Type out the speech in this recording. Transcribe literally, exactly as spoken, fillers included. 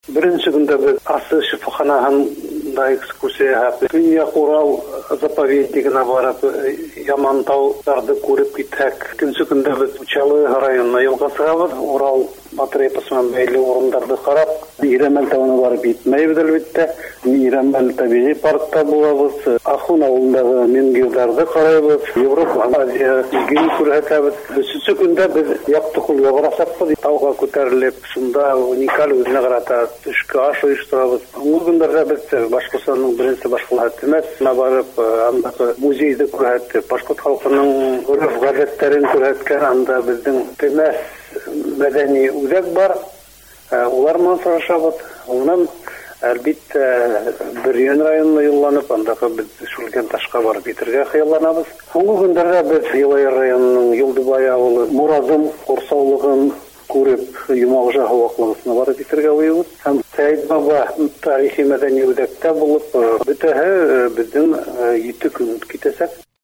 Birinci günde biz Асы şifаханаһында экскурсия yaptık. Көньяк Урал заповеднигine барып, Ямантауларды күреп киттек. Икенче көндә без Учалы районына елгасыга барып, Урал батыр эпосынан бәйле урыннарды карап, Иремел тауына барып итмәйбез әлбәттә. Иремел табигый паркта булабыз. Ахун авылындагы менгирләрне карайбыз. Европа, Азия ген күрһәтәбез. Өченче көндә без Яктыкулга барасак, тауга күтәрелеп, шунда уникаль үзенә карата төшке аш оештырабыз. Бу көндәрдә без Башкортстанның беренче башкаласына барып, андагы музейды күрһәтеп, башкорт халкының гореф-гадәтләрен күрһәткән, анда безнең Темәс мәдәни үзәк бар. Улар менән сорашабыз. Уннан әлбәттә Бөрьән районына юлланып, андагы без Шүлгән ташка барып итәргә хыялланабыз. Соңгы көндәрдә без Елай районының Юлдыбай авылы, Муразым курсаулыгын күреп, Юмагжа һаваклыгына барып итәргә уйлыйбыз. Һәм Сәйд Баба тарихи мәдәни үзәктә булып, бөтәһе безнең ете көн китәсәк.